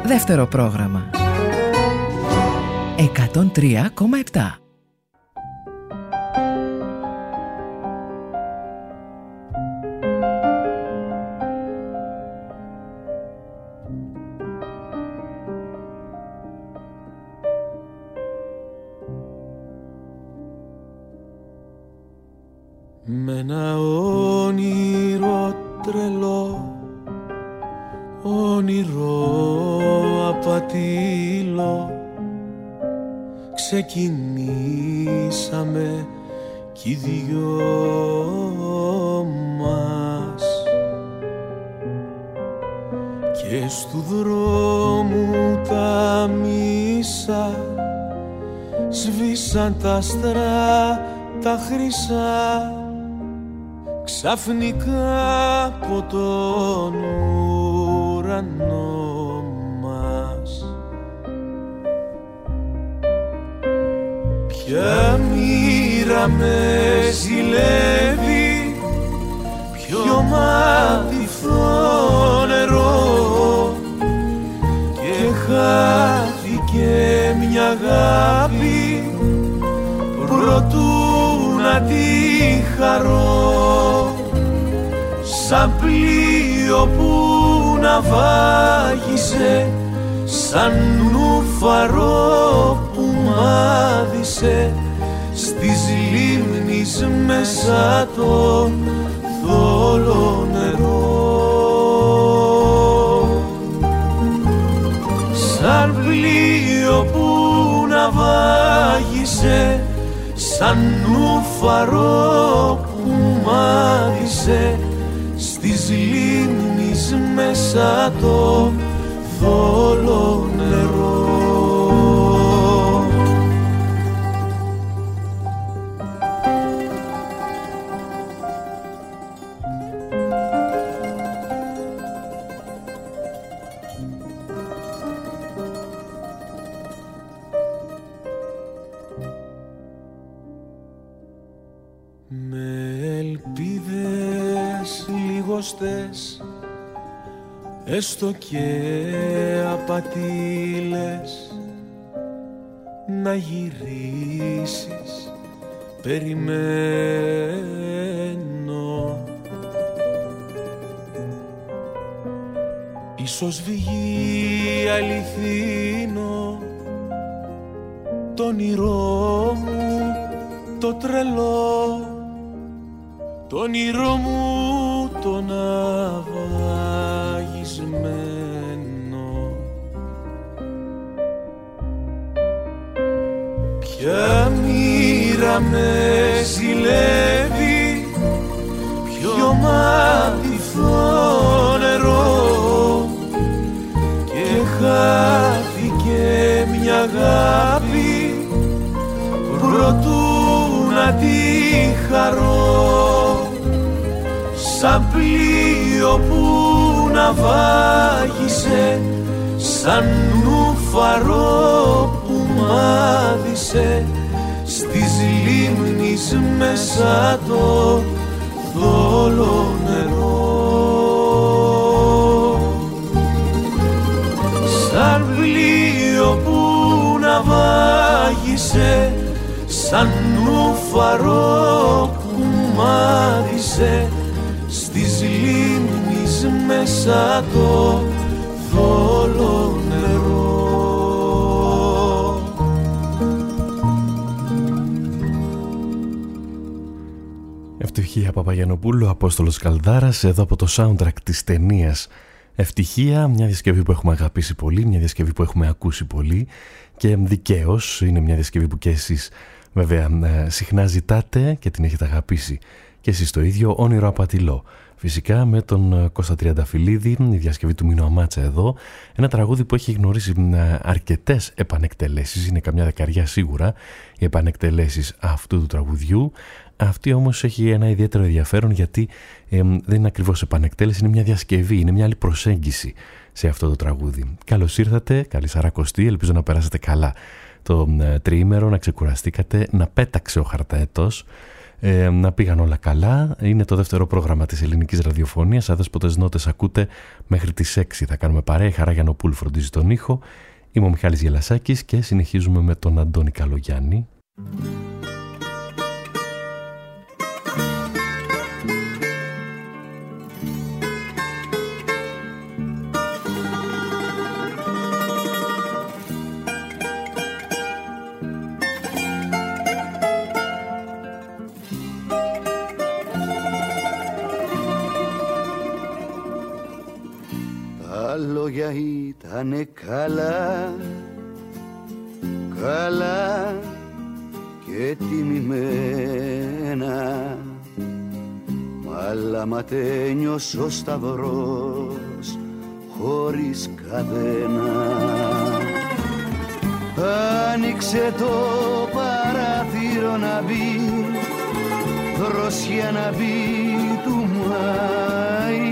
Δεύτερο πρόγραμμα 103,7. Με ένα όνειρο τρελό, όνειρο απατήλο, ξεκινήσαμε κι οι δυο μας, και στου δρόμου τα μίσα σβήσαν τα άστρα τα χρυσά, ξαφνικά από τον ουρανό μας. Ποια μοίρα με ζηλεύει, ποιο μάτιθο νερό, και χάθηκε μια αγάπη προτού να τη χαρώ, σαν πλοίο που να βάγισε, σαν νουφαρό που μάδισε στις λίμνης μέσα το θόλο νερό. Σαν πλοίο που να βάγισε, σαν νουφαρό που μάδισε στις λίμνης μέσα το θόλο νερό. Έστω και απατήλες, να γυρίσεις, περιμένω. Ίσως βγει αληθινό το όνειρό μου το τρελό, το όνειρό μου το ναυαγισμένο. Ποια μοίρα με ζηλεύει, ποιο μάτιθο νερό, και χάθηκε μια αγάπη προτού να τη χαρώ, σαν πλοίο που να βάγισε, σαν νουφαρό που μάδισε στις λίμνης μέσα το θόλο νερό. Σαν πλοίο που να βάγισε, σαν νουφαρό που μάδισε στις λίμνης μέσα το θόλο νερό. Ευτυχία Παπαγιαννοπούλου, Απόστολος Καλδάρας, εδώ από το soundtrack της ταινίας Ευτυχία, μια διασκευή που έχουμε αγαπήσει πολύ, μια διασκευή που έχουμε ακούσει πολύ και δικαίως είναι μια διασκευή που και εσείς βέβαια συχνά ζητάτε και την έχετε αγαπήσει και εσείς το ίδιο, Όνειρο Απατηλό. Φυσικά με τον Κώστα Τριανταφυλλίδη, η διασκευή του Μίνο Αμάτσα εδώ, ένα τραγούδι που έχει γνωρίσει αρκετές επανεκτελέσεις, είναι καμιά δεκαριά σίγουρα οι επανεκτελέσεις αυτού του τραγουδιού. Αυτή όμως έχει ένα ιδιαίτερο ενδιαφέρον γιατί δεν είναι ακριβώς επανεκτέλεση, είναι μια διασκευή, είναι μια άλλη προσέγγιση σε αυτό το τραγούδι. Καλώς ήρθατε, καλή Σαρακοστή, ελπίζω να περάσετε καλά το τριήμερο, να ξεκουραστήκατε, να πέταξε ο χαρταέτος. να πήγαν όλα καλά. Είναι το δεύτερο πρόγραμμα της ελληνικής ραδιοφωνίας. Αδέσποτες νότες ακούτε μέχρι τις 6. Θα κάνουμε παρέα. Η Χαρά Γιαννοπούλου φροντίζει τον ήχο. Είμαι ο Μιχάλης Γελασάκης και συνεχίζουμε με τον Αντώνη Καλογιάννη. Λόγια ήτανε καλά, καλά και τιμημένα, αλλά ματένιος ο σταυρός χωρίς καδένα. Άνοιξε το παράθυρο να μπει, δροσιά να μπει του Μάη.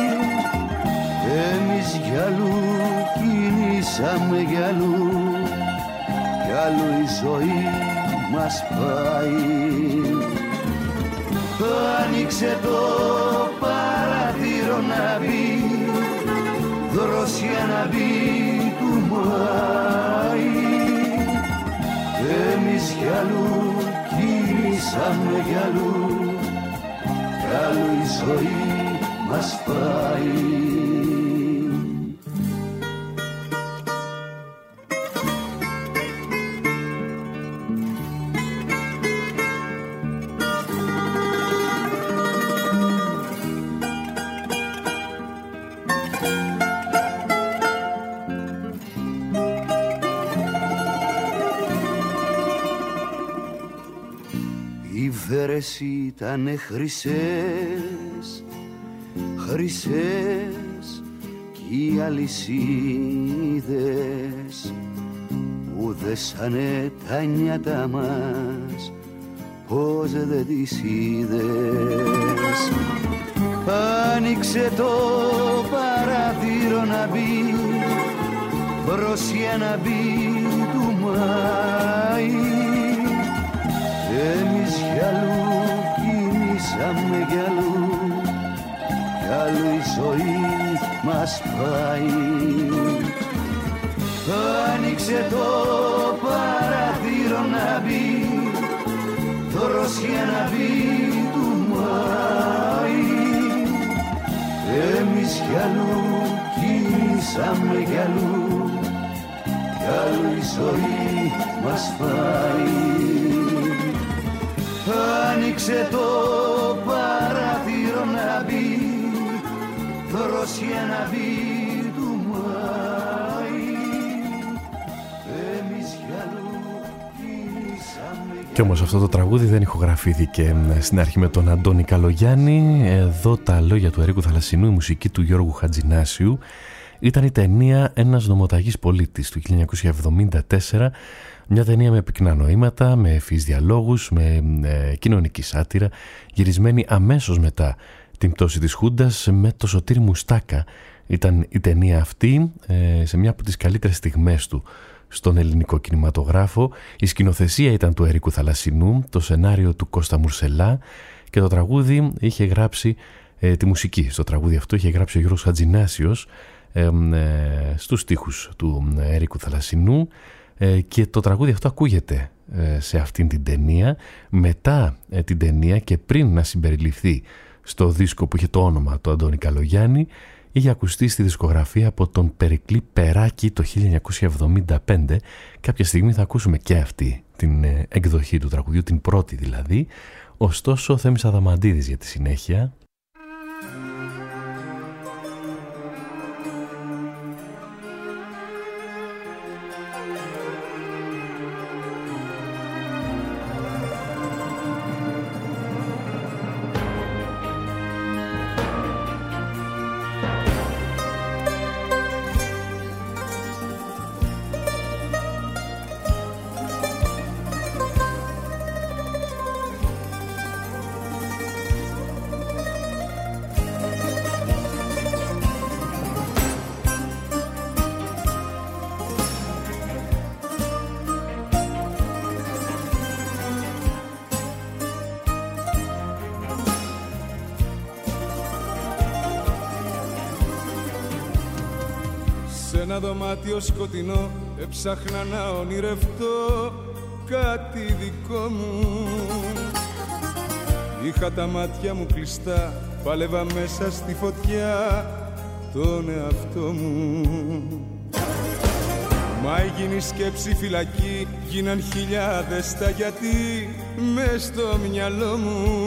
Εμείς γυαλού κινήσαμε γυαλού, κι άλλο η ζωή μας πάει. Άνοιξε το παράθυρο να μπει, δροσιά να μπει του Μάη. Εμείς γυαλού κινήσαμε γυαλού, κι άλλο η ζωή μας πάει. Ήτανε χρυσές, χρυσές κι οι αλυσίδες που δέσανε τα νιάτα μας, πως δεν τις είδες. Άνοιξε το παράθυρο να μπει, δροσιά να μπει του Μάη. Εμείς γυαλού κινήσαμε γυαλού, κι άλλο η ζωή μας πάει. Άνοιξε το παράθυρο να μπει, δροσιά να μπει του Μάη. Εμείς γυαλού κινήσαμε γυαλού, κι άλλο η ζωή μας πάει. Άνοιξε το παράθυρο να μπει, δροσιά να μπει του Μάη. Εμείς γυαλού κινήσαμε. Κι όμως αυτό το τραγούδι δεν ηχογραφήθηκε στην αρχή με τον Αντώνη Καλογιάννη. Εδώ τα λόγια του Ερίκου Θαλασσινού, η μουσική του Γιώργου Χατζηνάσιου. Ήταν η ταινία «Ένας νομοταγής πολίτης» του 1974. Μια ταινία με πυκνά νοήματα, με ευφυείς διαλόγους, με κοινωνική σάτυρα, γυρισμένη αμέσως μετά την πτώση της Χούντας με το Σωτήρη Μουστάκα. Ήταν η ταινία αυτή σε μια από τις καλύτερες στιγμές του στον ελληνικό κινηματογράφο. Η σκηνοθεσία ήταν του Ερίκου Θαλασσινού, το σενάριο του Κώστα Μουρσελά και το τραγούδι είχε γράψει, τη μουσική στο τραγούδι αυτό είχε γράψει ο Γιώργος Χατζηνάσιος στους στίχους του Ερίκου Θαλασσινού. Και το τραγούδι αυτό ακούγεται σε αυτήν την ταινία. Μετά την ταινία και πριν να συμπεριληφθεί στο δίσκο που είχε το όνομα του Αντώνη Καλογιάννη, είχε ακουστεί στη δισκογραφία από τον Περικλή Περάκη το 1975. Κάποια στιγμή θα ακούσουμε και αυτή την εκδοχή του τραγουδιού, την πρώτη δηλαδή. Ωστόσο ο Θέμης Αδαμαντίδης για τη συνέχεια. ένα δωμάτιο σκοτεινό έψαχνα να ονειρευτώ κάτι δικό μου. Είχα τα μάτια μου κλειστά, πάλευα μέσα στη φωτιά τον εαυτό μου. Μα έγινε η σκέψη φυλακή, γίναν χιλιάδες τα γιατί μες στο μυαλό μου.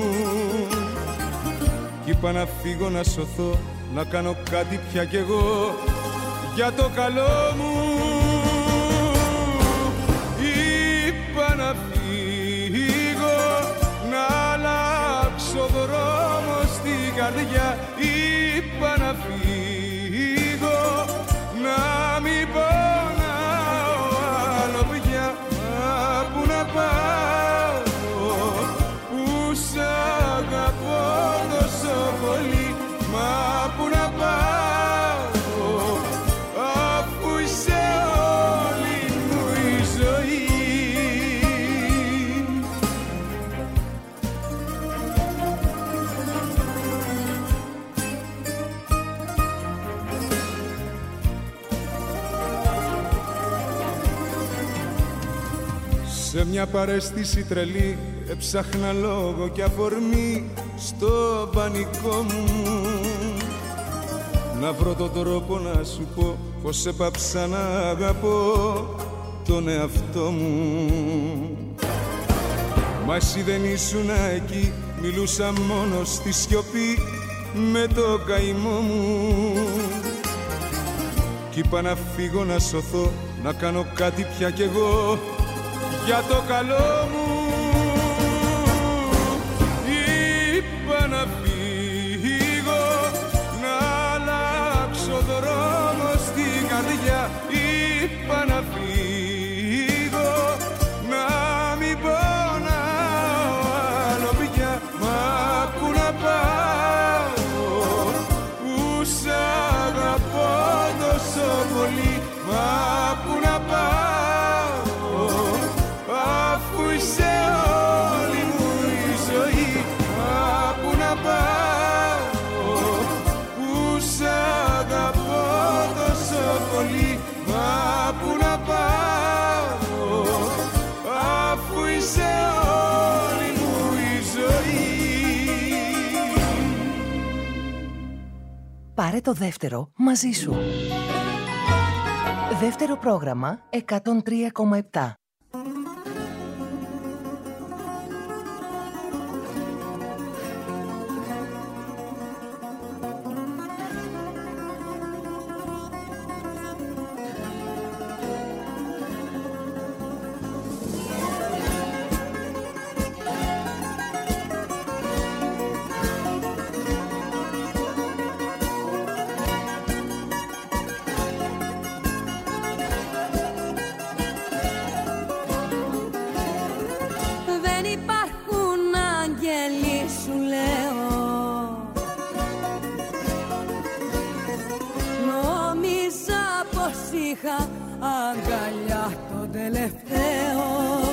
Κι είπα να φύγω να σωθώ, να κάνω κάτι πια κι εγώ για το καλό μου. Είπα να φύγω, να αλλάξω δρόμο στην καρδιά. Είπα να φύγω, να μην πονάω άλλο πια. Μα που να πάω, που σ' αγαπώ τόσο πολύ. Μα που να πάω, αφού είσαι όλη μου η ζωή. Σε μια παρέστηση τρελή έψαχνα λόγο και αφορμή στο πανικό μου. Να βρω τον τρόπο να σου πω πως έπαψα να αγαπώ τον εαυτό μου. Μα εσύ δεν ήσουν εκεί, μιλούσα μόνο στη σιωπή με το καημό μου. Κι είπα να φύγω να σωθώ, να κάνω κάτι πια κι εγώ για το καλό μου. Είπα να φύγω, να αλλάξω δρόμο στην καρδιά. Είπα να φύγω, να μην πονάω άλλο πια. Μα που να πάω, που σ' αγαπώ τόσο πολύ. Μα που να πάω, αφού είσαι όλη μου η ζωή. Μα που να πάω, που σ' αγαπώ τόσο πολύ. Μα που να πάω, αφού είσαι όλη μου η ζωή. Πάρε το δεύτερο μαζί σου. Δεύτερο πρόγραμμα 103,7. Αγκαλιά το τελευταίο,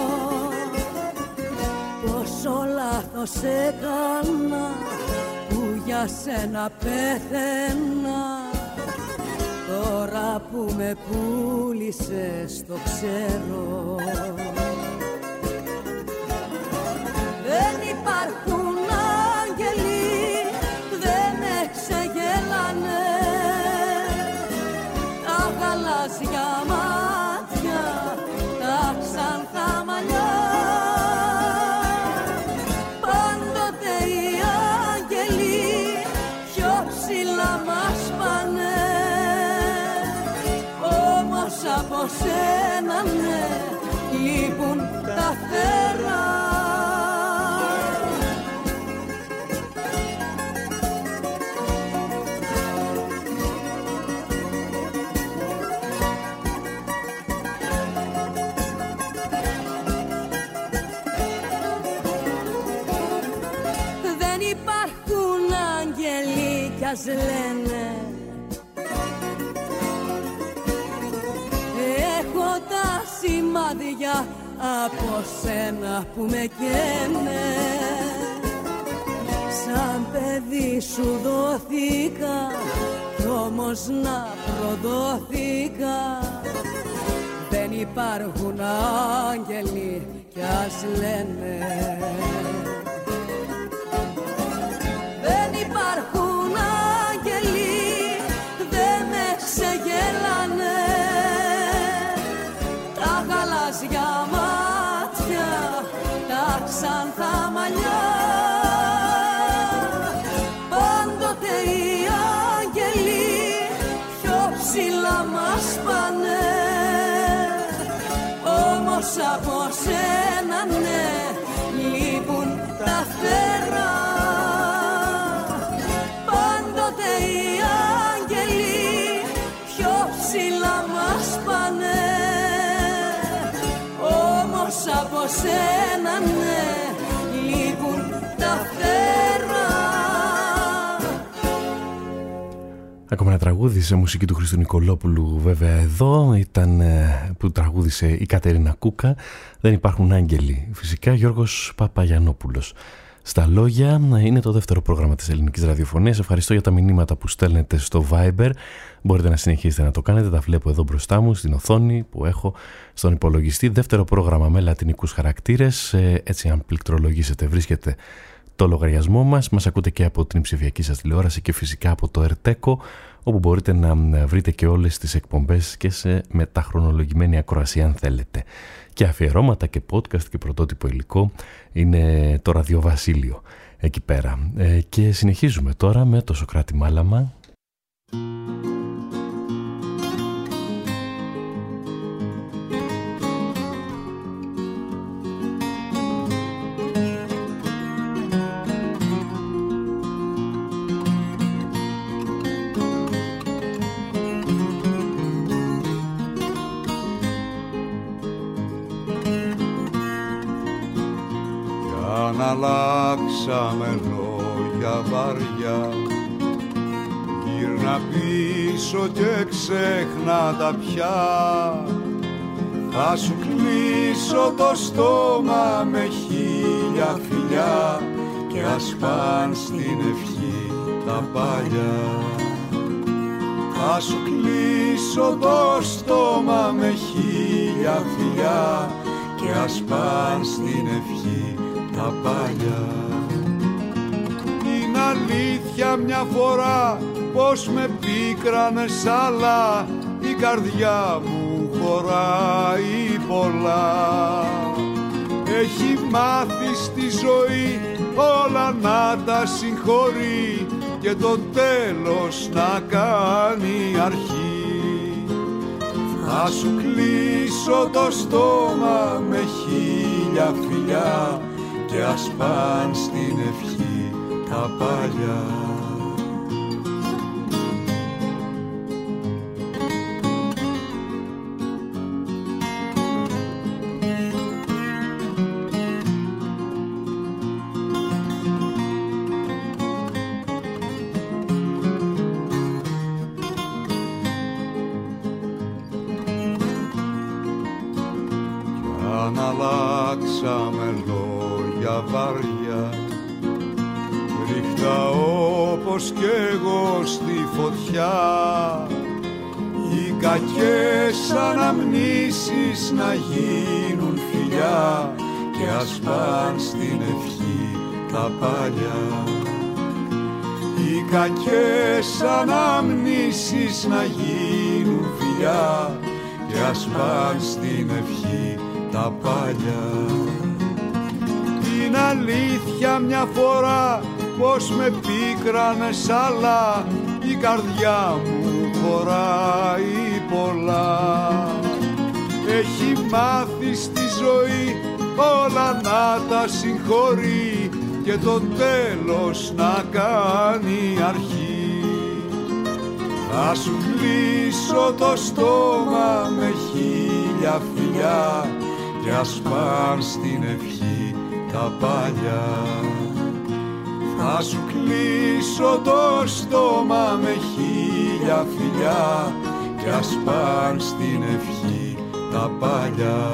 πόσο λάθος έκανα που για σένα πέθαινα. Τώρα που με πούλησες το ξέρω. Δεν υπάρχουν άγγελοι, δεν εξεγέλανε τα γαλάζια μάτια, τα ξανθά μαλλιά. Πάντοτε οι άγγελοι πιο ψηλά μας πάνε, όμως από σένα ναι, λείπουν τα φτερά. Λένε έχω τα σημάδια από σένα που με καίνε. Σαν παιδί σου δόθηκα κι όμως να προδόθηκα. Δεν υπάρχουν άγγελοι κι ας λένε. Δεν υπάρχουν άγγελοι, δεν με ξεγέλανε. Τα γαλάζια μάτια, τα ξανθά μαλλιά. Πάντοτε οι άγγελοι πιο ψηλά μας πάνε. Όμως από σένα ναι, λείπουν τα φτερά. Πάντοτε οι άγγελοι πιο ψηλά μας πάνε. Όμως από σένα ναι, λείπουν τα φτερά. Ακόμα ένα τραγούδι σε μουσική του Χρήστου Νικολόπουλου, βέβαια εδώ ήταν που τραγούδισε η Κατερίνα Κούκα. Δεν υπάρχουν άγγελοι. Φυσικά Γιώργος Παπαγιαννόπουλος. Στα λόγια είναι το δεύτερο πρόγραμμα της Ελληνικής Ραδιοφωνίας. Ευχαριστώ για τα μηνύματα που στέλνετε στο Viber. Μπορείτε να συνεχίσετε να το κάνετε. Τα βλέπω εδώ μπροστά μου στην οθόνη που έχω στον υπολογιστή. Δεύτερο πρόγραμμα με λατινικούς χαρακτήρες. Έτσι αν πληκτρολογήσετε βρίσκεται το λογαριασμό μας. Μας ακούτε και από την ψηφιακή σας τηλεόραση και φυσικά από το Ερτέκο, όπου μπορείτε να βρείτε και όλες τις εκπομπές και σε μεταχρονολογημένη ακροασία αν θέλετε. Και αφιερώματα και podcast και πρωτότυπο υλικό είναι το ραδιοβασίλειο εκεί πέρα. Και συνεχίζουμε τώρα με το Σωκράτη Μάλαμα. Αλλάξαμε λόγια βαριά, γύρνα πίσω και ξέχνα τα πια. Θα σου κλείσω το στόμα με 1000 φιλιά και ας παν στην ευχή τα παλιά. Θα σου κλείσω το στόμα με 1000 φιλιά και ας παν στην ευχή τα παλιά. Είναι αλήθεια μια φορά πως με πίκρανες, αλλά η καρδιά μου χωράει πολλά. Έχει μάθει στη ζωή όλα να τα συγχωρεί και το τέλος να κάνει αρχή. Θα σου κλείσω το στόμα με 1000 φιλιά και ας παν στην ευχή τα παλιά. Αν αλλάξαμε λόγια βαριά, ρίχτα όπως κι εγώ στη φωτιά, οι κακές αναμνήσεις να γίνουν φιλιά και ας παν στην ευχή τα παλιά. Οι κακές αναμνήσεις να γίνουν φιλιά και ας παν στην ευχή τα παλιά. Είναι αλήθεια μια φορά πως με πίκρανες, αλλά η καρδιά μου χωράει πολλά. Έχει μάθει στη ζωή όλα να τα συγχωρεί και το τέλος να κάνει αρχή. Θα σου κλείσω το στόμα με 1000 φιλιά και ας παν στην ευχή τα παλιά. Θα σου κλείσω το στόμα με 1000 φιλιά και ας παν στην ευχή τα παλιά.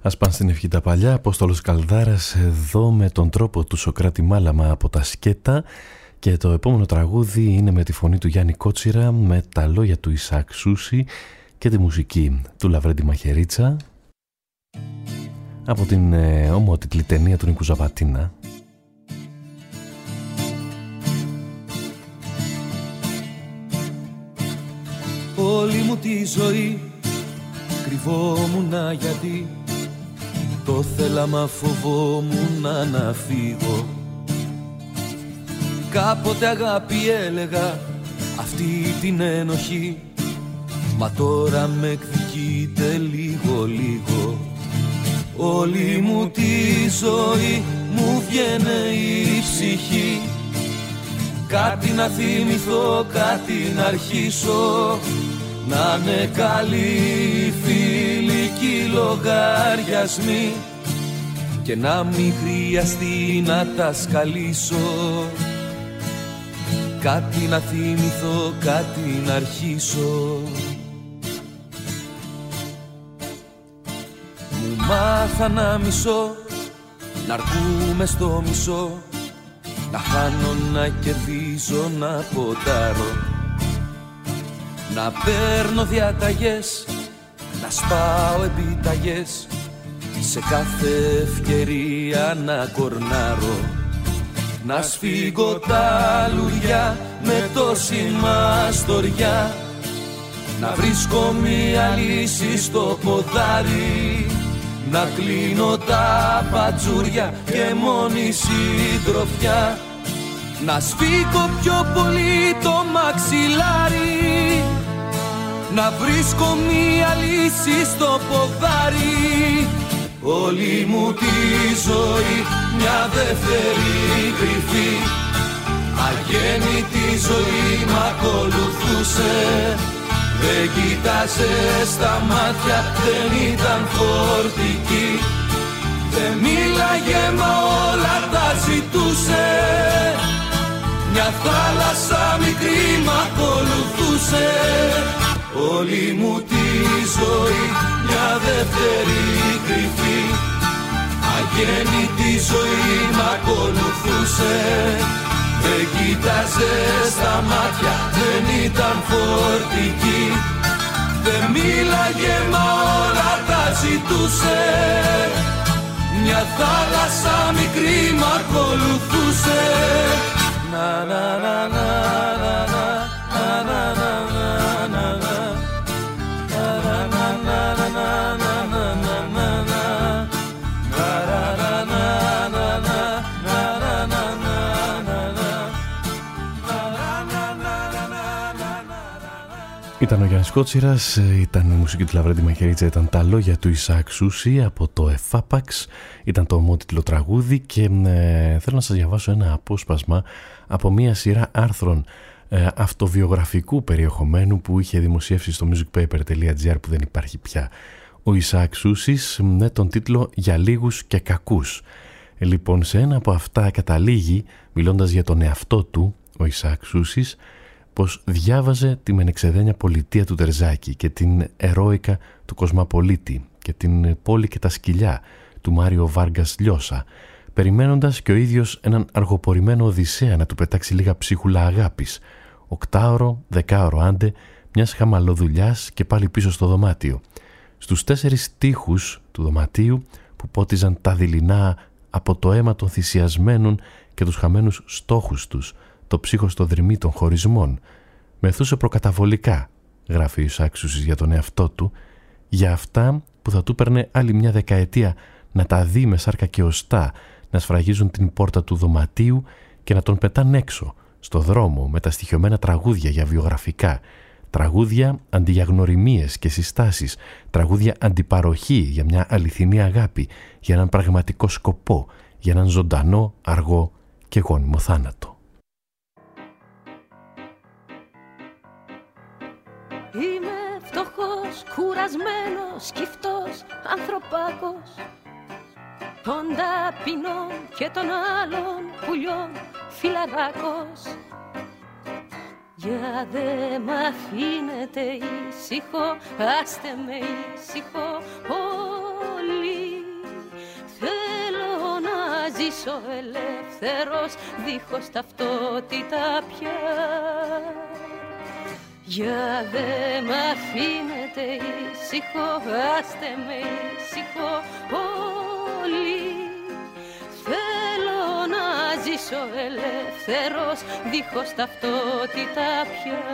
Ας πάνε στην ευχή τα παλιά. Απόστολος Καλδάρας εδώ με τον τρόπο του Σοκράτη Μάλαμα από τα Σκέτα. Και το επόμενο τραγούδι είναι με τη φωνή του Γιάννη Κότσιρα, με τα λόγια του Ισαάκ Σούση και τη μουσική του Λαβρέντη Μαχαιρίτσα από την ομότιτλη ταινία του Νίκου Ζαπατίνα. Όλη μου τη ζωή κρυβόμουνα γιατί το θέλα μα φοβόμουν να φύγω. Κάποτε αγάπη έλεγα αυτή την ένοχη, μα τώρα με εκδικείται λίγο λίγο. Όλη μου τη ζωή μου βγαίνε η ψυχή, κάτι να θυμηθώ, κάτι να αρχίσω, να είναι καλοί φιλικοί λογαριασμοί και να μην χρειαστεί να τα σκαλίσω. Κάτι να θυμηθώ, κάτι να αρχίσω. Μου μάθα να μισώ, να αρκούμε στο μισό, να χάνω, να κερδίζω, να ποντάρω, να παίρνω διαταγές, να σπάω επιταγές, σε κάθε ευκαιρία να κορνάρω, να σφίγγω τα λουριά με τόση μαστοριά, να βρίσκω μια λύση στο ποδάρι, να κλείνω τα πατζούρια και μόνη συντροφιά, να σφίγγω πιο πολύ το μαξιλάρι, να βρίσκω μια λύση στο ποδάρι. Όλη μου τη ζωή μια δεύτερη κρυφή, αγέννητη ζωή μ' ακολουθούσε. Δεν κοίταζε στα μάτια, δεν ήταν φορτική, δεν μίλαγε μα όλα τα ζητούσε. Μια θάλασσα μικρή μ' ακολουθούσε. Όλη μου τη ζωή μια δεύτερη κρυφή, αγέννητη ζωή μ' ακολουθούσε. Δεν κοίταζε στα μάτια, δεν ήταν φορτική, δεν μίλαγε μα όλα τα ζητούσε. Μια θάλασσα μικρή μ' ακολουθούσε. Να να να να να να να να να να. Ήταν ο Γιάννης Κότσιρας, ήταν η μουσική του Λαβρέντη Μαχαιρίτσα, ήταν τα λόγια του Ισαάκ Σούση από το Εφάπαξ, ήταν το ομότιτλο τραγούδι και θέλω να σας διαβάσω ένα απόσπασμα από μια σειρά άρθρων αυτοβιογραφικού περιεχομένου που είχε δημοσιεύσει στο musicpaper.gr που δεν υπάρχει πια ο Ισαάκ Σούσης με τον τίτλο «Για λίγους και κακούς». Λοιπόν, σε ένα από αυτά καταλήγει, μιλώντας για τον εαυτό του, ο Ισαάκ Σούσης, πως διάβαζε τη μενεξεδένια πολιτεία του Τερζάκη και την ερόικα του Κοσμαπολίτη και την πόλη και τα σκυλιά του Μάριο Βάργκας Λιώσα, περιμένοντας και ο ίδιος έναν αργοπορημένο Οδυσσέα να του πετάξει λίγα ψίχουλα αγάπης, 8ωρο, 10ωρο άντε, μιας χαμαλοδουλειάς και πάλι πίσω στο δωμάτιο. Στους 4 τοίχους του δωματίου που πότιζαν τα δειλινά από το αίμα των θυσιασμένων και τους χαμένους στόχους τους, το ψύχος στο δρυμί των χωρισμών. Μεθούσε προκαταβολικά, γράφει ο Ισαάκ Σούσης για τον εαυτό του, για αυτά που θα του παίρνε άλλη μια δεκαετία να τα δει με σάρκα και οστά, να σφραγίζουν την πόρτα του δωματίου και να τον πετάνε έξω, στο δρόμο με τα στοιχειωμένα τραγούδια για βιογραφικά, τραγούδια αντί για γνωριμίες και συστάσεις, τραγούδια αντιπαροχή για μια αληθινή αγάπη, για έναν πραγματικό σκοπό, για έναν ζωντανό, αργό και γόνιμο θάνατο. Είμαι φτωχός, κουρασμένος, σκυφτός, ανθρωπάκος των ταπεινών και των άλλων πουλιών φιλαράκος. Για δε μ' αφήνετε ήσυχο, άστε με ήσυχο όλοι ζήσω ελεύθερος δίχως ταυτότητα πια. Για δε μ' αφήνετε ήσυχο, άστε με ήσυχο όλοι. Θέλω να ζήσω ελεύθερος δίχως ταυτότητα πια.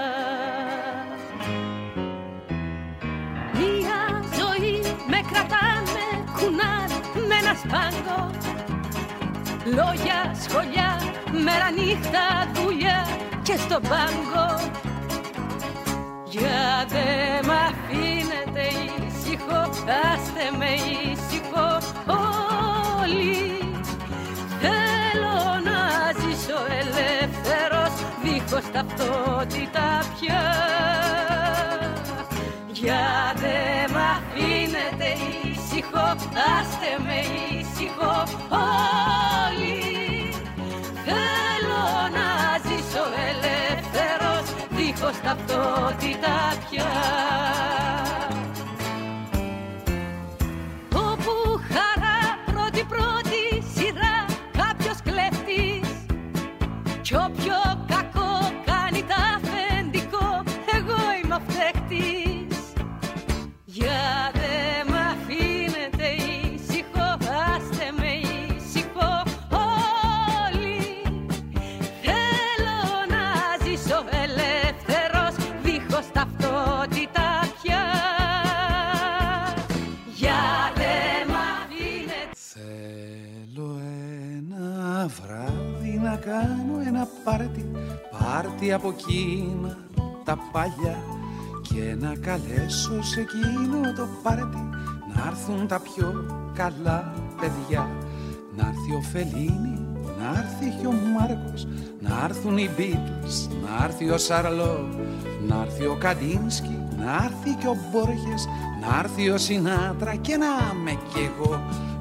Μια ζωή με κρατάνε κουνάρι με ένα σπάγκο. Λόγια, σχολιά, μέρα νύχτα, δουλειά και στον πάγκο. Για δε μ' αφήνετε ήσυχο, άστε με ήσυχο όλοι. Θέλω να ζήσω ελεύθερος δίχως ταυτότητα πια. Για δε μ' αφήνετε ήσυχο, άστε με ήσυχο όλοι. Θέλω να ζήσω ελεύθερος δίχως ταυτότητα πια. Όπου χαρά πρώτη σειρά κάποιος κλέφτης, κι όποιο κακό κάνει τα αφεντικό, εγώ είμαι ο φταίχτης. Για δε μ' αφήνετε ήσυχο, άστε με ήσυχο όλοι. Θέλω να ζήσω ελεύθερος δίχως ταυτότητα πια. Για δε μ' αφήνετε. Θέλω ένα βράδυ να κάνω ένα πάρτι από εκείνα τα παλιά, και να καλέσω σε εκείνο το πάρτι να έρθουν τα πιο καλά παιδιά. Να έρθει ο Φελίνι, να έρθει και ο Μάρκος, να έρθουν οι Beatles, να έρθει ο Σαρλό, να έρθει ο Καντίνσκι, να έρθει και ο Μπόργες, να έρθει ο Σινάτρα και να είμαι κι εγώ.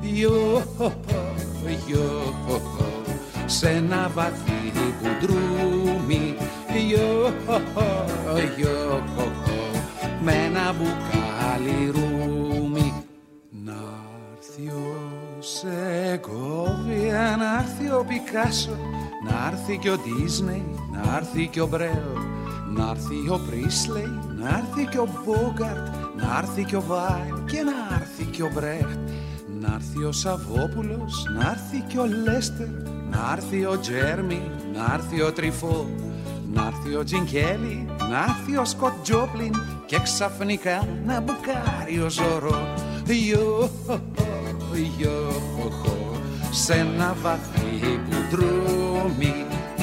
Σε ένα βαθύ κουντρούμι, με ένα μπουκάλι ρούμι. Να έρθει ο Σεγκόβια, να έρθει ο Πικάσο, να έρθει και ο Ντίσνεϊ, να έρθει και ο Μπρέλ, να έρθει ο Πρίσλεϊ, να έρθει και ο Μπόγκαρτ, να έρθει και ο Βάιλ και να έρθει και ο Μπρέχτ. Να έρθει ο Σαββόπουλος, να έρθει και ο Λέστερ, να έρθει ο Τζέρμι, να έρθει ο Τριφό, να έρθει ο Τζινκέλι, να έρθει ο Σκοτ Τζόπλιν και ξαφνικά να μπουκάρει ο Ζωρό. Σε ένα βαθύ κουντρούμι,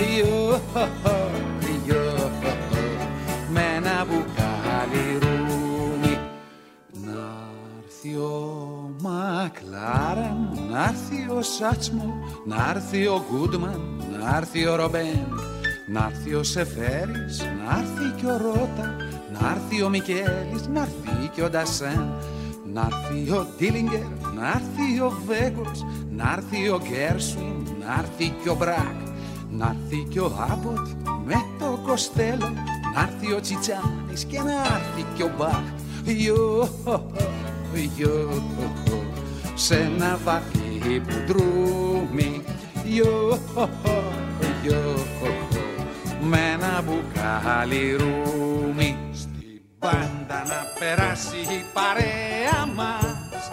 με ένα μπουκάλι ρούμι. Να έρθει ο Μακλάρεν, να έρθει ο Σάτσμο, να έρθει ο Γκούντμαν, να έρθει ο Ρομπέν, να έρθει ο Σεφέρης, να έρθει και ο Ρότα, να έρθει ο Μικέλης, να έρθει και ο Ντασέν, να έρθει ο Ντίλιγκερ, να έρθει ο Βέγκος, να έρθει ο Γκέρσουιν, να έρθει και ο Μπρακ, να έρθει και ο Άποτ με το Κοστέλο, να έρθει ο Τσιτσάνης και να έρθει και ο Μπαχ. Σε ένα βαθύ κουντρούμι, με ένα μπουκάλι ρούμι. Στην πάντα να περάσει η παρέα μας,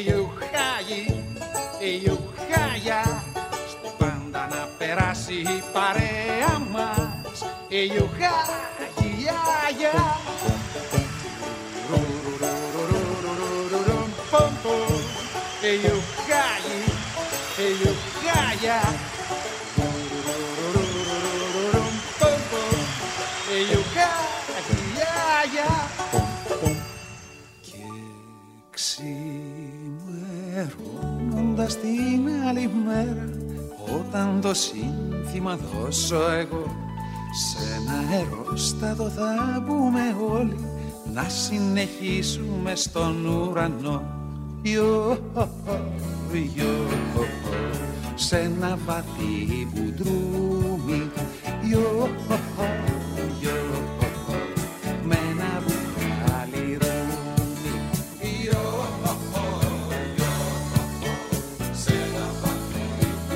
Ιουχάγια. Στην πάντα να περάσει η παρέα μας, Ιουχάγια. Και ξημερώνοντας την άλλη μέρα, όταν το σύνθημα δώσω εγώ, σε ένα αερόστατο θα μπούμε όλοι, να συνεχίσουμε στον ουρανό. Σε ένα βαθύ μπουντρούμι, με ένα μπουκάλι ρούμι. Σε ένα βαθύ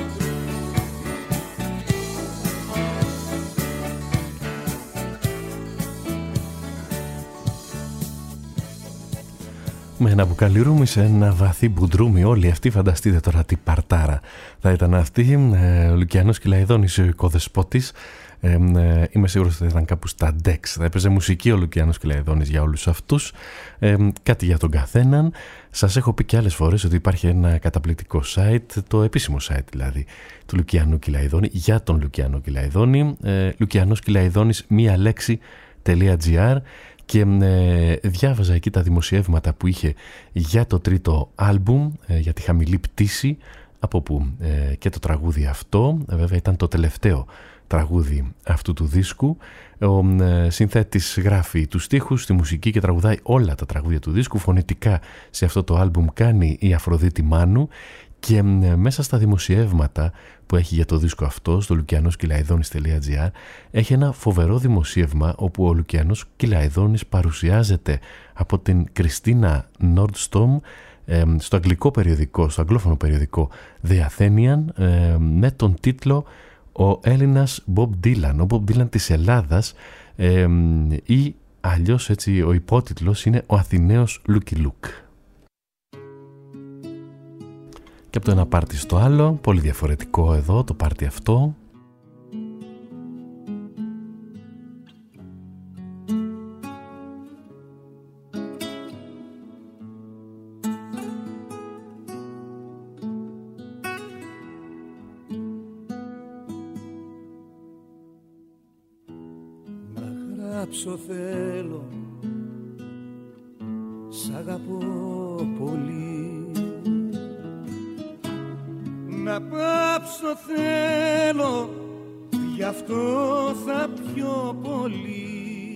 με ένα μπουκάλι ρούμι σε ένα βαθύ μπουντρούμι. Όλοι αυτοί, φανταστείτε τώρα τι παρτάρα θα ήταν αυτή. Ο Λουκιανός Κυλαϊδόνης, ο οικοδεσπότης. Είμαι σίγουρος ότι θα ήταν κάπου στα Dex. Θα έπαιζε μουσική ο Λουκιανός Κυλαϊδόνης για όλους αυτούς. Κάτι για τον καθέναν. Σας έχω πει και άλλες φορές ότι υπάρχει ένα καταπληκτικό site, το επίσημο site δηλαδή του Λουκιανού Κυλαϊδόνη, για τον Λουκιανό Κυλαϊδόνη. Λουκιανός Κυλαϊδόνης, μία λέξη.gr. Και διάβαζα εκεί τα δημοσιεύματα που είχε για το τρίτο άλμπουμ, για τη Χαμηλή Πτήση, από που και το τραγούδι αυτό βέβαια ήταν το τελευταίο τραγούδι αυτού του δίσκου. Ο συνθέτης γράφει τους στίχους, τη μουσική και τραγουδάει όλα τα τραγούδια του δίσκου. Φωνητικά σε αυτό το άλμπουμ κάνει η Αφροδίτη Μάνου. Και μέσα στα δημοσιεύματα που έχει για το δίσκο αυτό, στο lukianoskylaidonis.gr, έχει ένα φοβερό δημοσίευμα όπου ο Λουκιανός Κυλαϊδόνης παρουσιάζεται από την Κριστίνα Nordstrom στο αγγλικό περιοδικό, στο αγγλόφωνο περιοδικό The Athenian, με τον τίτλο «Ο Έλληνας Bob Dylan», ο Bob Dylan της Ελλάδας, ή αλλιώς έτσι ο υπότιτλος είναι «Ο Αθηναίος Λούκι Λουκ». Και από το ένα πάρτι στο άλλο, πολύ διαφορετικό εδώ το πάρτι αυτό. Να γράψω θέλω, σ' αγαπώ πολύ. Να πάψω θέλω, γι' αυτό θα πιω πολύ.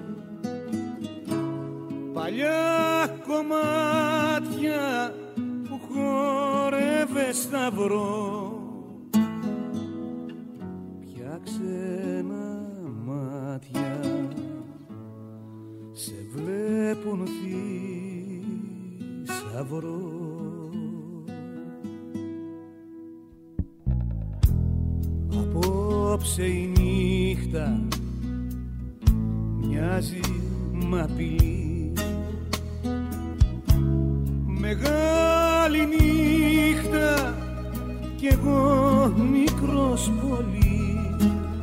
Παλιά κομμάτια που χόρευες θα βρω, πια ξένα μάτια σε βλέπουν θησαυρό. Απόψε η νύχτα μοιάζει μ' απειλή, μεγάλη νύχτα κι εγώ μικρός πολύ.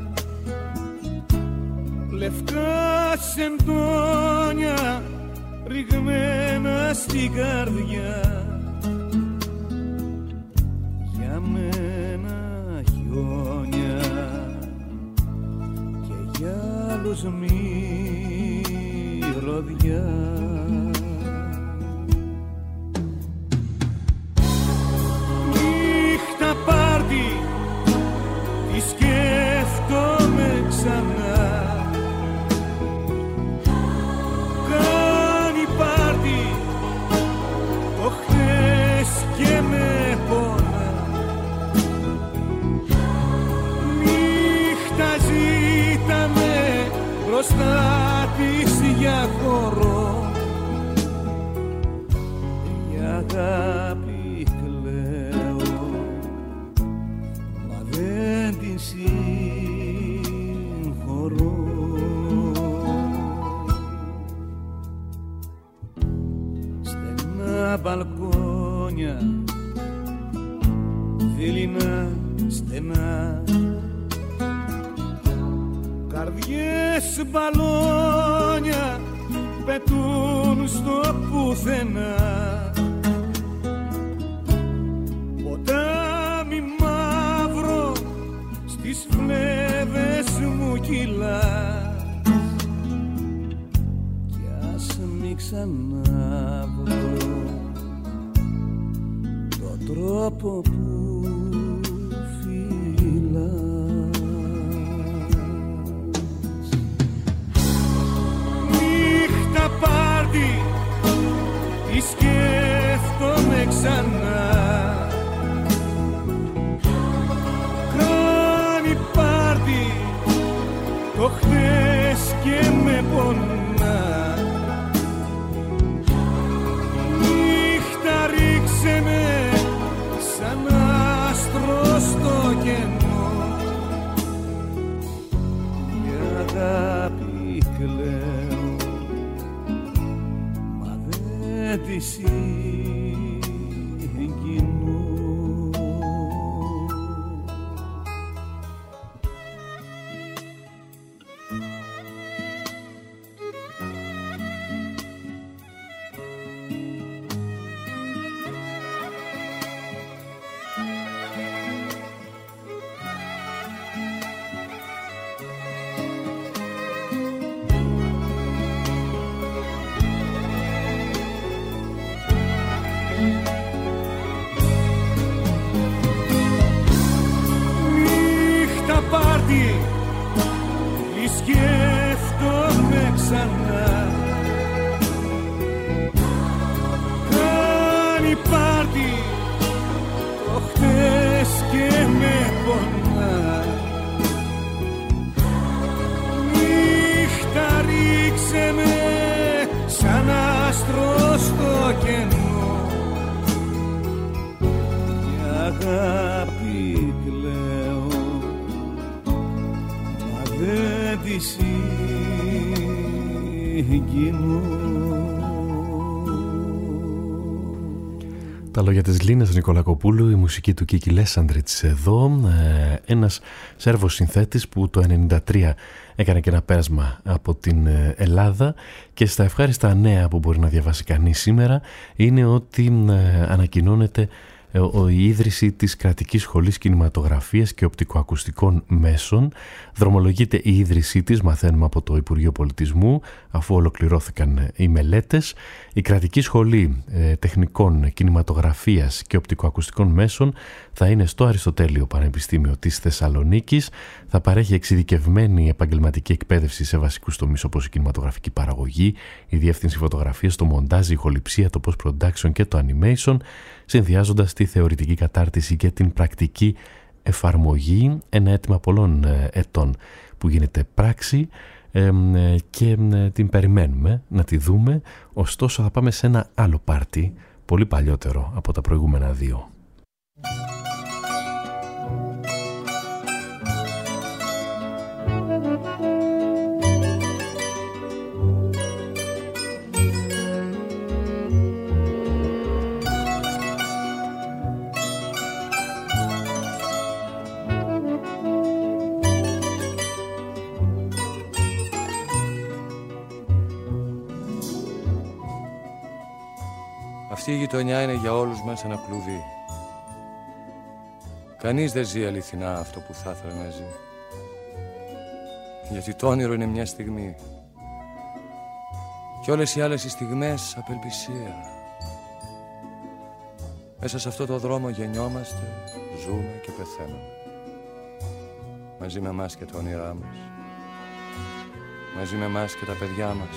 Λευκά σεντόνια ρηγμένα στην καρδιά, για μένα χιόνια και για άλλους μυρωδιά. Νύχτα πάρτι, τη σκέφτομαι ξανά. Κάνει πάρτι το χτες και με πονά. Νύχτα ζήταμε μπροστά της για χώρο, η αγάπη κλαίω μα δεν την συγχωρώ. Στενά μπαλκόνια, δειλινά στενά, καρδιές μπαλόνια πετούν στο πουθενά. Ποτάμι μαύρο στις φλέβες μου κυλά, κι ας μη ξαναβρω τον τρόπο που πάρτι, τη σκέφτομαι ξανά. Κάνει πάρτι το χθες και με πονά. Νύχτα ρίξε με σαν άστρο στο κενό, η αγάπη κλαίω τη είδηση γίνω. Τα λόγια της Λίνας Νικολακοπούλου, η μουσική του Κίκη Λέσαντριτς εδώ, ένας Σέρβος συνθέτης που το 1993 έκανε και ένα πέρασμα από την Ελλάδα, και στα ευχάριστα νέα που μπορεί να διαβάσει κανείς σήμερα είναι ότι ανακοινώνεται η ίδρυση της Κρατικής Σχολής Κινηματογραφίας και Οπτικοακουστικών Μέσων. Δρομολογείται η ίδρυσή της, μαθαίνουμε από το Υπουργείο Πολιτισμού, αφού ολοκληρώθηκαν οι μελέτες. Η Κρατική Σχολή Τεχνικών Κινηματογραφίας και Οπτικοακουστικών Μέσων θα είναι στο Αριστοτέλειο Πανεπιστήμιο της Θεσσαλονίκης. Θα παρέχει εξειδικευμένη επαγγελματική εκπαίδευση σε βασικούς τομείς όπως η κινηματογραφική παραγωγή, η διεύθυνση φωτογραφίας, το μοντάζ, η ηχοληψία, το post-production και το animation, συνδυάζοντας τη θεωρητική κατάρτιση και την πρακτική εφαρμογή. Ένα αίτημα πολλών ετών που γίνεται πράξη και την περιμένουμε να τη δούμε. Ωστόσο θα πάμε σε ένα άλλο πάρτι, πολύ παλιότερο από τα προηγούμενα δύο. Αυτή η γειτονιά είναι για όλους μας ένα κλουβί. Κανείς δεν ζει αληθινά αυτό που θα ήθελε να ζει. Γιατί το όνειρο είναι μια στιγμή και όλες οι άλλες οι στιγμές απελπισία. Μέσα σε αυτό το δρόμο γεννιόμαστε, ζούμε και πεθαίνουμε. Μαζί με εμάς και τα όνειρά μας, μαζί με εμάς και τα παιδιά μας.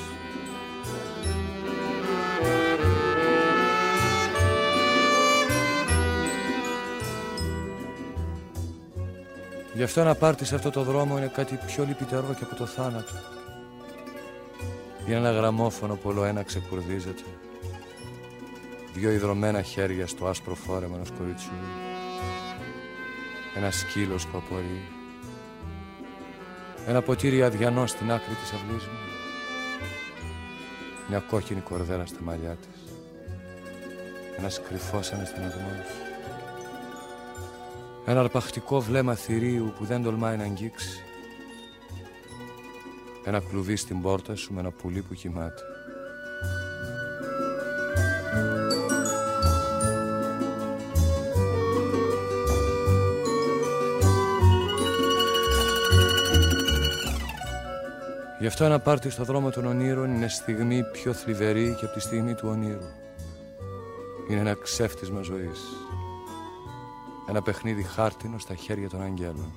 Γι' αυτό ένα πάρτι σε αυτό το δρόμο είναι κάτι πιο λυπητερό και από το θάνατο. Είναι ένα γραμμόφωνο που όλο ένα ξεκουρδίζεται, δύο ιδρωμένα χέρια στο άσπρο φόρεμα ενός κοριτσιού, ένα σκύλος που απορεί, ένα ποτήρι αδιανό στην άκρη της αυλής μου, μια κόκκινη κορδέλα στα μαλλιά της, ένας κρυφός αναστεναγμός, ένα αρπακτικό βλέμμα θηρίου που δεν τολμάει να αγγίξει, ένα κλουβί στην πόρτα σου με ένα πουλί που κοιμάται. Γι' αυτό ένα πάρτι στο δρόμο των ονείρων είναι στιγμή πιο θλιβερή και από τη στιγμή του ονείρου. Είναι ένα ξέφτισμα ζωής, ένα παιχνίδι χάρτινο στα χέρια των αγγέλων.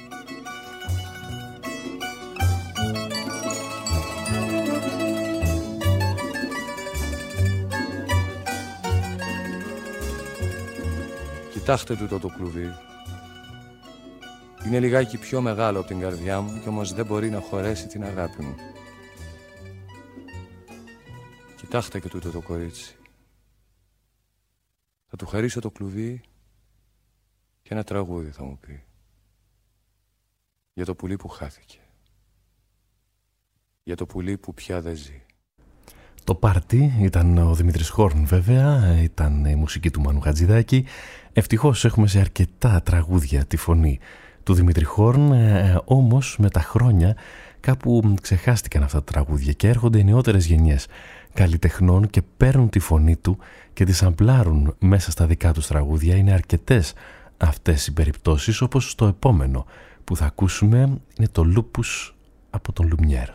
Κοιτάξτε τούτο το κλουβί. Είναι λιγάκι πιο μεγάλο από την καρδιά μου κι όμως δεν μπορεί να χωρέσει την αγάπη μου. Κοιτάξτε και τούτο το κορίτσι. Θα του χαρίσω το κλουβί και ένα τραγούδι θα μου πει. Για το πουλί που χάθηκε. Για το πουλί που πια δεν ζει. Το πάρτι ήταν ο Δημήτρης Χόρν βέβαια, ήταν η μουσική του Μανου Χατζηδάκη. Ευτυχώς έχουμε σε αρκετά τραγούδια τη φωνή του Δημήτρη Χόρν, όμως με τα χρόνια κάπου ξεχάστηκαν αυτά τα τραγούδια και έρχονται οι νεότερες γενιές καλλιτεχνών και παίρνουν τη φωνή του και τη σαμπλάρουν μέσα στα δικά τους τραγούδια. Είναι αρκετές αυτές οι περιπτώσεις, όπως το επόμενο που θα ακούσουμε είναι το Λούπους από τον Λουμιέρ.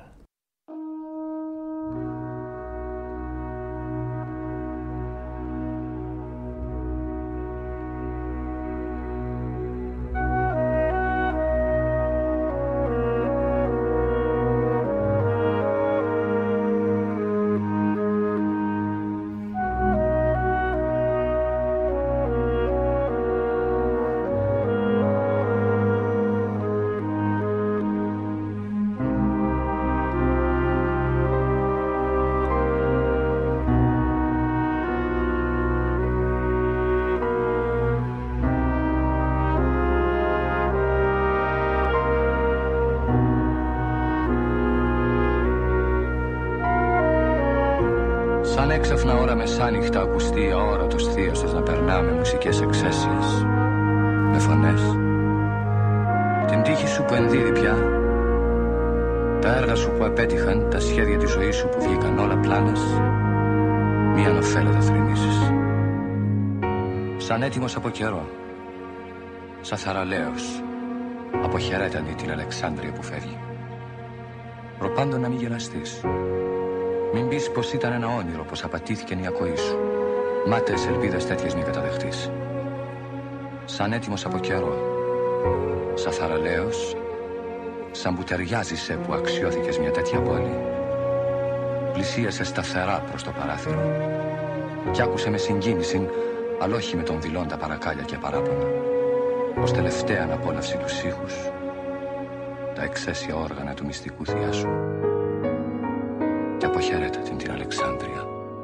Σαν έξαφνα ώρα μεσάνυχτα ακουστεί αόρατος θείος σας να περνά με μουσικές εξαίσιες, με φωνές. Την τύχη σου που ενδύει πια, τα έργα σου που απέτυχαν, τα σχέδια της ζωής σου που βγήκαν όλα πλάνες, μη ανοφέλετα θρηνήσεις. Σαν έτοιμος από καιρό, σαν θαραλέος, αποχαιρέτανη την Αλεξάνδρεια που φεύγει. Προπάντων να μην γελαστείς. Μην πεις πως ήταν ένα όνειρο, πως απατήθηκε η ακοή σου. Μάταιες ελπίδες τέτοιες μην καταδεχτείς. Σαν έτοιμος από καιρό, σαν θαραλέος, σαν που ταιριάζεσαι που αξιώθηκες μια τέτοια πόλη. Πλησίασε σταθερά προς το παράθυρο κι άκουσε με συγκίνηση, αλλά όχι με τον δηλώντα παρακάλια και παράπονα, ως τελευταία αναπόλαυση τους ήχους, τα εξαίσια όργανα του μυστικού θειάσου. Και αποχαιρέτα την Αλεξάνδρεια.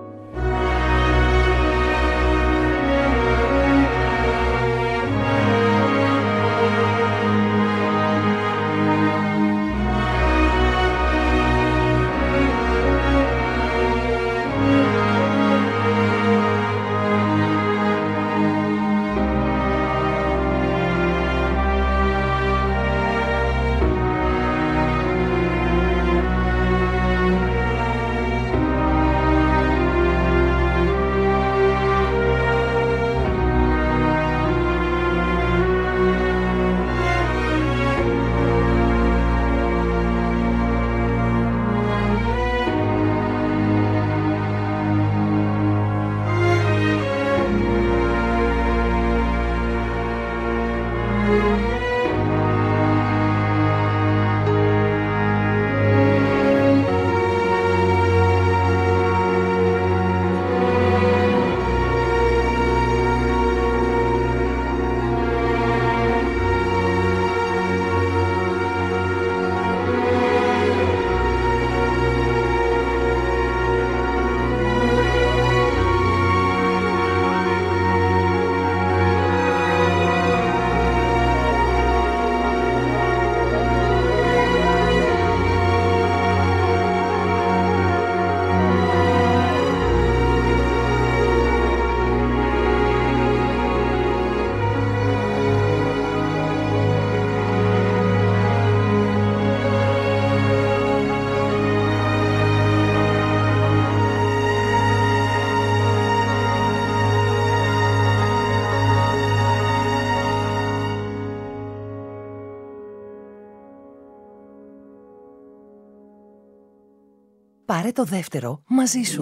Πάρε το δεύτερο μαζί σου.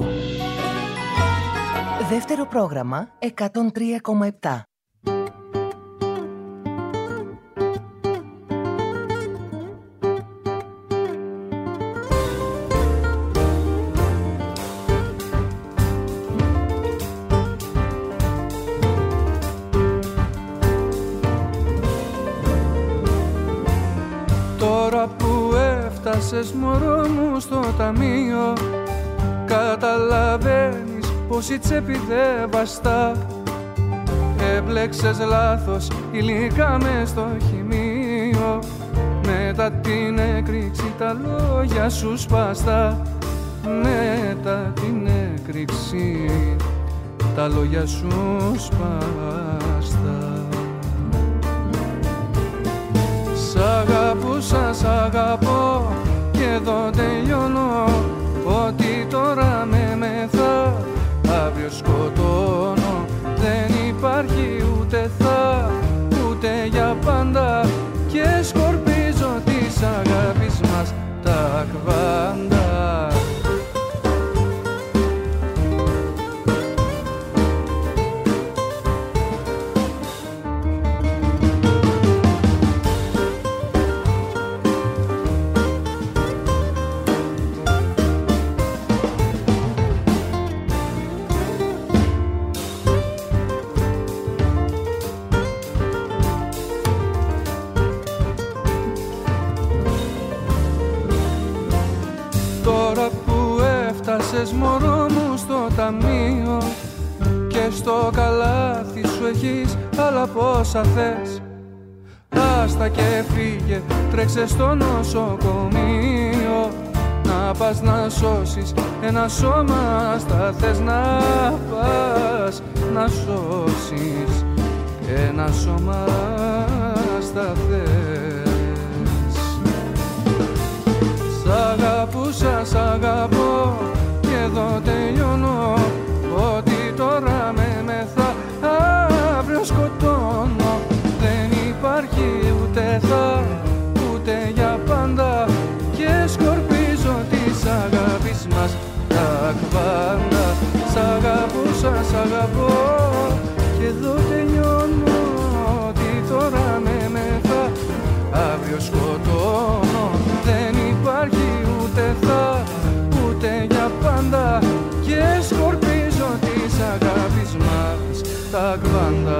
Δεύτερο πρόγραμμα 103,7. Τώρα που έφτασες μωρό μου στο ταμείο, καταλαβαίνεις πως η τσέπη δεν βαστά. Έμπλεξες λάθος υλικά μες στο χημείο, μετά την έκρηξη τα λόγια σου σπαστά. Μετά την έκρηξη τα λόγια σου σπαστά. Σ' αγαπούσα, σ' αγαπώ και εδώ τελειώνω. Ότι τώρα με μεθά, αύριο σκοτώνω. Δεν υπάρχει ούτε θα, ούτε για πάντα. Και σκορπίζω της αγάπης μας τα κβάντα. Έφτασες μωρό μου στο ταμείο και στο καλάθι σου έχεις άλλα πόσα θες. Άστα και φύγε, τρέξε στο νοσοκομείο. να πας να σώσεις ένα σώμα, στα θες να πας να σώσεις ένα σώμα, στα θες. Σ' αγαπούσα, σ' αγαπώ και εδώ τελειώνω, ότι τώρα με μεθά αύριο σκοτώνω. Δεν υπάρχει ούτε θα, ούτε για πάντα και σκορπίζω της αγάπης μας τα κβάντα. Σ' αγαπούσα, σ' αγαπώ και εδώ τελειώνω, ότι τώρα με μεθά αύριο σκοτώνω. Δεν υπάρχει ούτε θα, ούτε για πάντα και σκορπίζω της αγάπης μας τα κβάντα.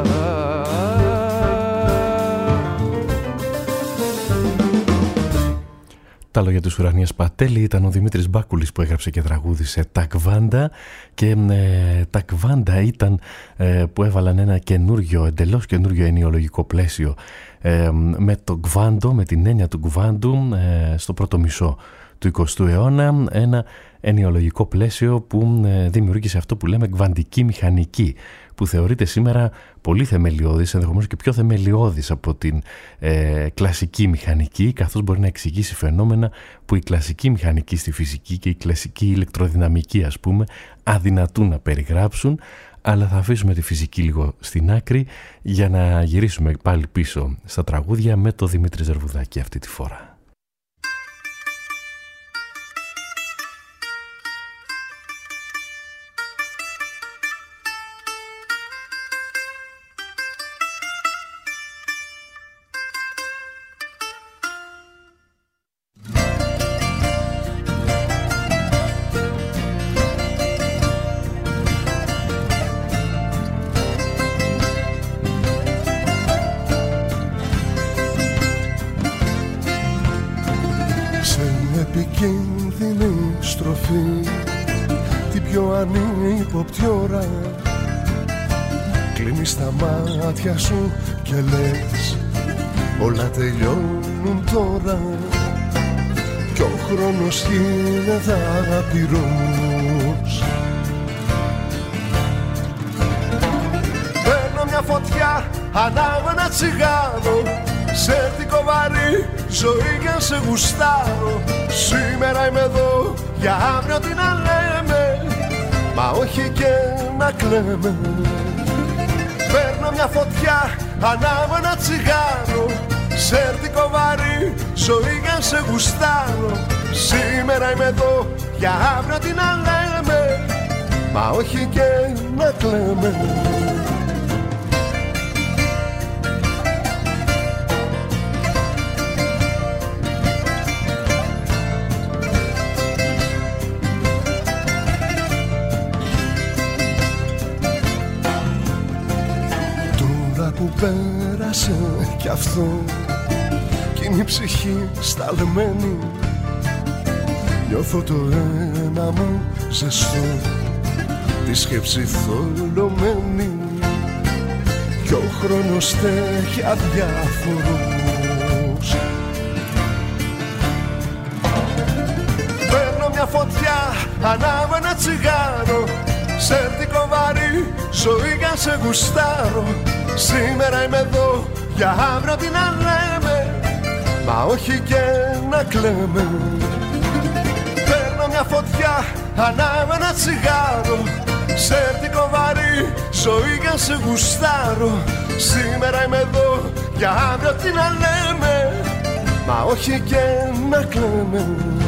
Τα λόγια της Ουρανίας Πατέλη ήταν ο Δημήτρης Μπάκουλης που έγραψε και τραγούδισε τα Κβάντα, και τα Κβάντα ήταν που έβαλαν ένα καινούριο, εντελώς καινούριο ενοιολογικό πλαίσιο με το Κβάντο, με την έννοια του Κβάντου στο πρώτο μισό του 20ου αιώνα, ένα ενοιολογικό πλαίσιο που δημιούργησε αυτό που λέμε κβαντική μηχανική, που θεωρείται σήμερα πολύ θεμελιώδης, ενδεχομένως και πιο θεμελιώδης από την κλασική μηχανική, καθώς μπορεί να εξηγήσει φαινόμενα που η κλασική μηχανική στη φυσική και η κλασική ηλεκτροδυναμική, ας πούμε, αδυνατούν να περιγράψουν. Αλλά θα αφήσουμε τη φυσική λίγο στην άκρη για να γυρίσουμε πάλι πίσω στα τραγούδια με το Δημήτρη Ζερβουδάκη αυτή τη φορά. Κλείνεις τα μάτια σου και λες όλα τελειώνουν τώρα, κι ο χρόνος γίνεται δαπηρός. Παίρνω μια φωτιά, ανάβω ένα τσιγάρο, σέρτικο βαρύ, ζωή για σε γουστάρω. Σήμερα είμαι εδώ, για αύριο τι να λέμε, μα όχι και να κλαίμε. Παίρνω μια φωτιά, ανάβω ένα τσιγάρο, σέρτικο βαρύ, ζωή για σε γουστάρω. Σήμερα είμαι εδώ, για αύριο τι να λέμε, μα όχι και να κλαίμε. Που πέρασε κι αυτό, κι είναι η ψυχή σταλμένη, νιώθω το αίμα μου ζεστό, τη σκέψη θολωμένη, κι ο χρόνος τρέχει αδιάφορος. Παίρνω μια φωτιά, ανάβω ένα τσιγάρο, σέρτικο βαρύ, ζωή για σε γουστάρω. Σήμερα είμαι εδώ, για αύριο τι να λέμε, μα όχι και να κλαίμε. Παίρνω μια φωτιά, ανάβω ένα τσιγάρο, σέρτικο βαρύ, ζωή για σε γουστάρω. Σήμερα είμαι εδώ, για αύριο τι να λέμε, μα όχι και να κλαίμε.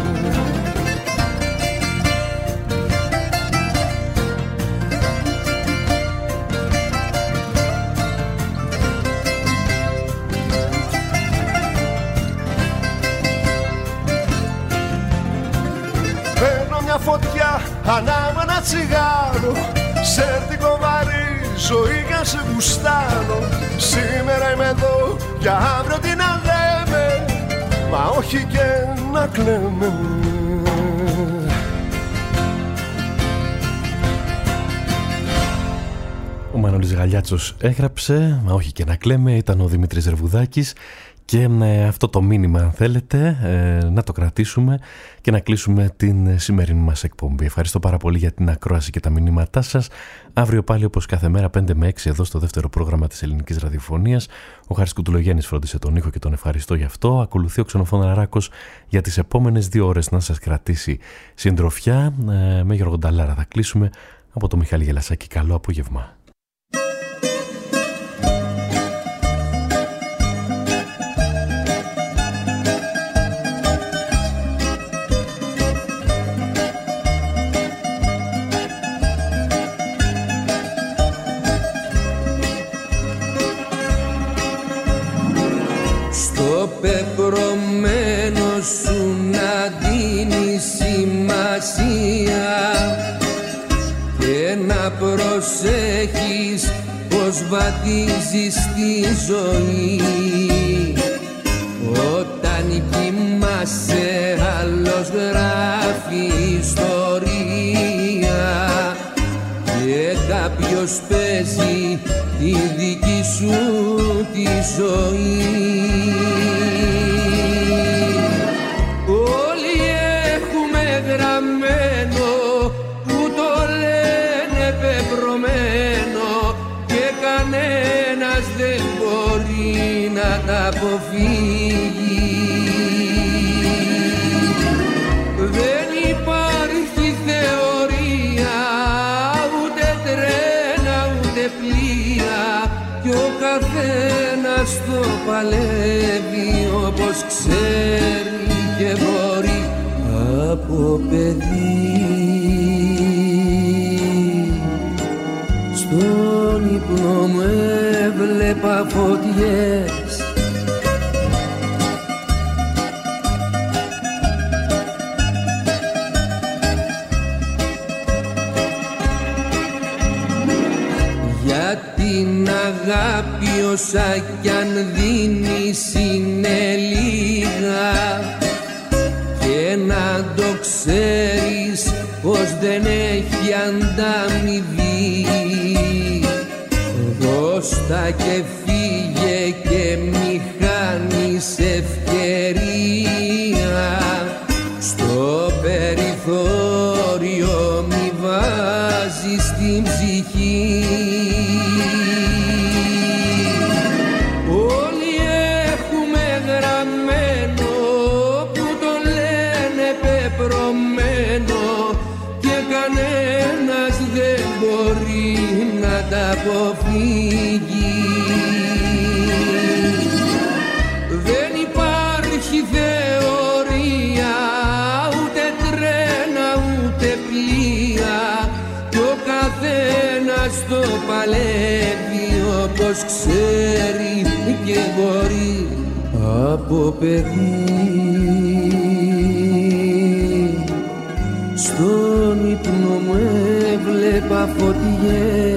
Φωτιά, ανάβω ένα τσιγάρο, σέρτικο βαρύ, ζωή για σε γουστάρω. Σήμερα είμαι εδώ, για αύριο τι να λέμε, μα όχι και να κλαίμε. Ο Μανώλης Γαλιάτσος έγραψε, μα όχι και να κλαίμε, ήταν ο Δημήτρης Ζερβουδάκης. Και με αυτό το μήνυμα, αν θέλετε, να το κρατήσουμε και να κλείσουμε την σημερινή μας εκπομπή. Ευχαριστώ πάρα πολύ για την ακρόαση και τα μηνύματά σας. Αύριο πάλι, όπως κάθε μέρα, 5 με 6 εδώ στο δεύτερο πρόγραμμα της Ελληνικής Ραδιοφωνίας. Ο Χάρης Κουτουλογέννης φρόντισε τον ήχο και τον ευχαριστώ γι' αυτό. Ακολουθεί ο Ξενοφωναράκος για τις επόμενες 2 ώρες να σας κρατήσει συντροφιά. Με Γιώργο Νταλάρα θα κλείσουμε. Από το Μιχάλη Γελασάκη, καλό απόγευμα. Πεπρωμένο σου να δίνει σημασία και να προσέχεις πως βαδίζεις τη ζωή. Όταν κοιμάσαι άλλος γράφει ιστορία και κάποιος παίζει τη δική σου τη ζωή. Όλοι έχουμε γραμμένο που το λένε πεπρωμένο και κανένας δεν μπορεί να τα αποφύγει. Δεν υπάρχει θεωρία, ούτε τρένα ούτε πλοία κι ο καθένας το παλεύει όπως ξέρει και μπορεί από παιδί. Στον ύπνο μου έβλεπα φωτιές για την αγάπη όσα κι αν δίνεις είναι λίγα και να το ξέρεις πως δεν έχει ανταμοιβή. Δώστα και φύγε και μη χάνεις ευκαιρία, στο περιθώριο μη βάζεις την ψυχή. Όλοι έχουμε γραμμένο που το λένε πεπρωμένο και κανένας δεν μπορεί να τα αποφύγει. Δεν υπάρχει θεωρία, ούτε τρένα ούτε πλοία κι ο καθένας το παλεύει όπως ξέρει και μπορεί από παιδί. Στον ύπνο μου έβλεπα φωτιές